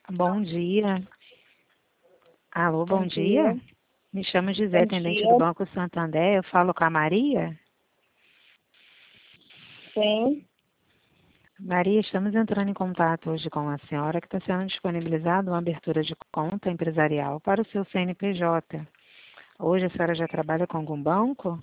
Bom dia. Alô, Bom bom dia. dia. Me chamo Gisele, Bom atendente do dia. Banco Santander. Eu falo com a Maria. Sim. Maria, estamos entrando em contato hoje com a senhora que está sendo disponibilizada uma abertura de conta empresarial para o seu CNPJ. Hoje a senhora já trabalha com algum banco?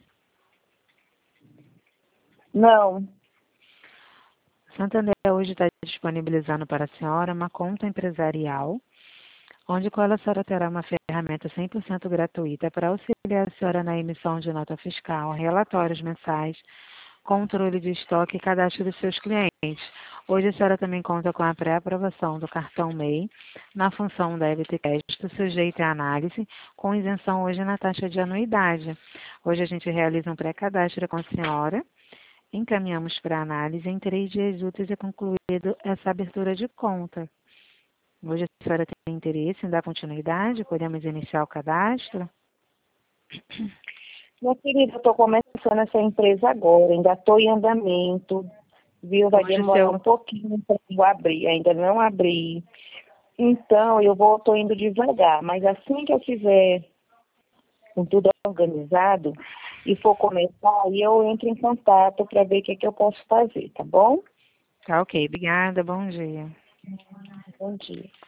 Não. Santander hoje está disponibilizando para a senhora uma conta empresarial, onde com ela a senhora terá uma ferramenta 100% gratuita para auxiliar a senhora na emissão de nota fiscal, relatórios mensais, controle de estoque e cadastro dos seus clientes. Hoje a senhora também conta com a pré-aprovação do cartão MEI na função débito e crédito sujeita à análise, com isenção hoje na taxa de anuidade. Hoje a gente realiza um pré-cadastro com a senhora, encaminhamos para análise, em 3 dias úteis é concluído essa abertura de conta. Hoje a senhora tem interesse em dar continuidade? Podemos iniciar o cadastro? Minha querida, eu estou começando essa empresa agora, ainda estou em andamento, viu? Vai Hoje o demorar um seu... pouquinho para eu abrir, ainda não abri. Então, estou indo devagar, mas assim que eu tiver com tudo organizado e for começar, aí eu entro em contato para ver o que eu posso fazer, tá bom? Tá ok, obrigada, bom dia. Bom dia.